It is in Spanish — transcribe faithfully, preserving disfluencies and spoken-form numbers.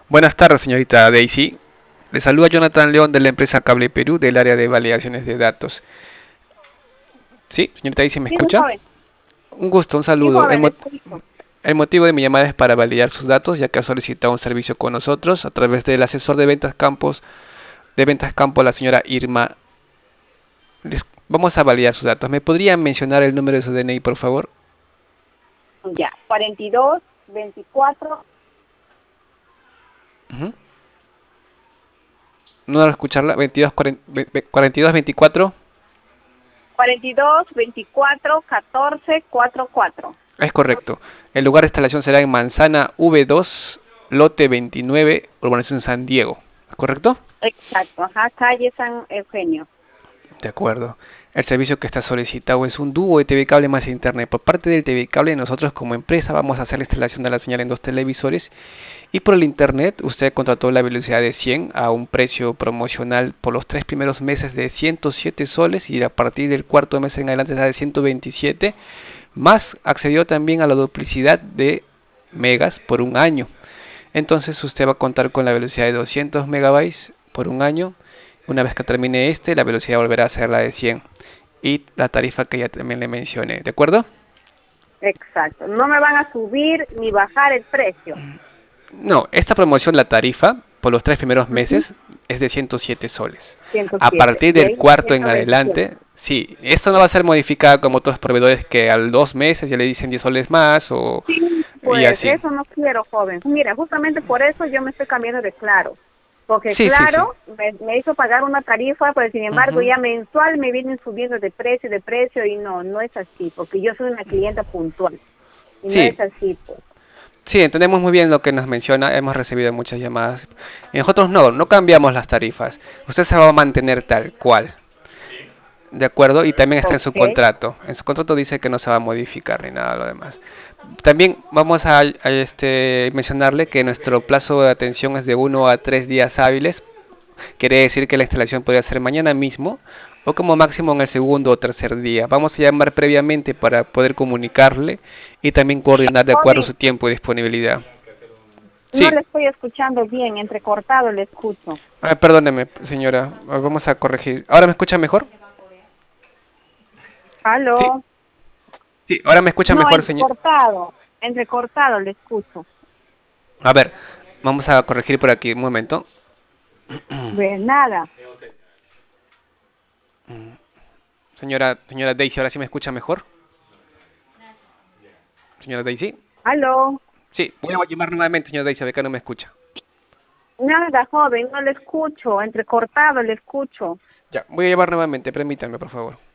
Buenas tardes, señorita Daisy. Le saluda Jonathan León de la empresa Cable Perú del área de validaciones de datos. ¿Sí, señorita Daisy, me Sí, muy escucha? joven. Un gusto, un Sí, saludo. El, joven, le mo- escucho. el motivo de mi llamada es para validar sus datos, ya que ha solicitado un servicio con nosotros a través del asesor de ventas campos de ventas campo, la señora Irma. Les- vamos a validar sus datos. ¿Me podrían mencionar el número de su D N I, por favor? Ya, cuarenta y dos, veinticuatro, Ujú. No lo escucharla. veintidós, cuarenta, cuarenta y dos, veinticuatro. cuarenta y dos, veinticuatro, catorce, cuarenta y cuatro. Es correcto. El lugar de instalación será en Manzana V dos, lote veintinueve, urbanización San Diego. ¿Es correcto? Exacto, ajá, calle San Eugenio. De acuerdo. El servicio que está solicitado es un dúo de T V cable más internet. Por parte del T V cable, nosotros como empresa vamos a hacer la instalación de la señal en dos televisores. Y por el internet, usted contrató la velocidad de cien a un precio promocional por los tres primeros meses de ciento siete soles y a partir del cuarto mes en adelante está de ciento veintisiete. Más accedió también a la duplicidad de megas por un año. Entonces usted va a contar con la velocidad de doscientos megabytes por un año. Una vez que termine este, la velocidad volverá a ser la de cien. Y la tarifa que ya también le mencioné, ¿de acuerdo? Exacto. No me van a subir ni bajar el precio. No, esta promoción, la tarifa, por los tres primeros Ujú. meses es de ciento siete soles. ciento A siete. partir De del ahí, cuarto en ciento veintisiete. adelante, sí, esto no va a ser modificada como otros proveedores que al dos meses ya le dicen diez soles más o Sí, y pues así. eso no quiero, joven. Mira, justamente por eso yo me estoy cambiando de Claro. Porque Sí, sí, sí. Claro me, me hizo pagar una tarifa, pero sin embargo Ujú. ya mensual me vienen subiendo de precio, de precio, y no, no es así, porque yo soy una clienta puntual, y no Sí, es así, pues. sí, entendemos muy bien lo que nos menciona, hemos recibido muchas llamadas. Y nosotros no, no cambiamos las tarifas. Usted se va a mantener tal cual. ¿De acuerdo? Y también está en su Ok. contrato. En su contrato dice que no se va a modificar ni nada de lo demás. También vamos a, a, este, mencionarle que nuestro plazo de atención es de uno a tres días hábiles. Quiere decir que la instalación podría ser mañana mismo o como máximo en el segundo o tercer día. Vamos a llamar previamente para poder comunicarle y también coordinar de acuerdo a Joven, su tiempo y disponibilidad. no Sí, le estoy escuchando bien, entrecortado le escucho. ah, perdóneme, señora. Vamos a corregir. ¿Ahora me escucha mejor? Sí, ¿Aló? sí. ¿Ahora me escucha No, mejor, señor? entrecortado, entrecortado le escucho. A ver, vamos a corregir por aquí un momento. Pues nada. Señora, señora Daisy, ¿ahora sí me escucha mejor? Señora Daisy. ¿Aló? Sí, voy a llamar nuevamente, señora Daisy, a ver que no me escucha. Nada, joven, no le escucho, entrecortado le escucho. Ya, voy a llamar nuevamente, permítame, por favor.